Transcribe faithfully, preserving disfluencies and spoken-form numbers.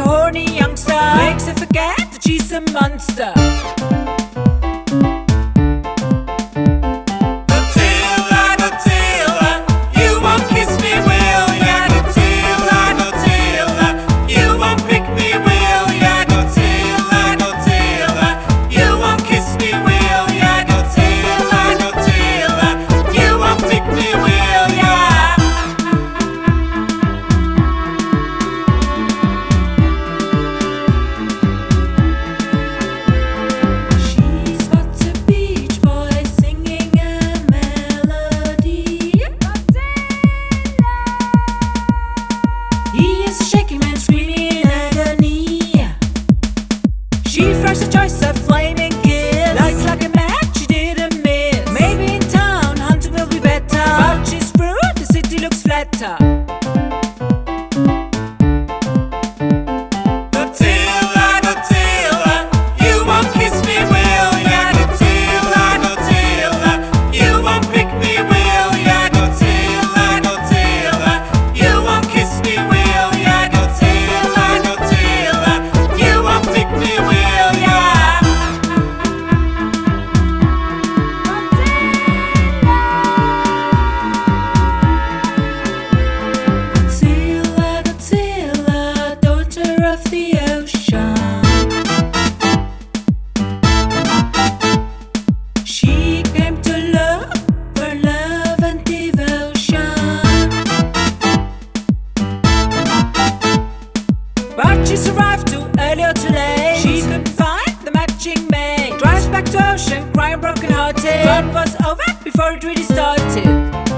horny youngster makes her forget that she's a monster. She flashed a choice of flaming kiss. Lights like a match, she didn't miss. Maybe in town, hunting will be better, but she's through, the city looks flatter. She came to love for love and devotion, but she survived too early or too late. She couldn't find the matching mate. Drives back to ocean, crying broken hearted. Fun was over before it really started.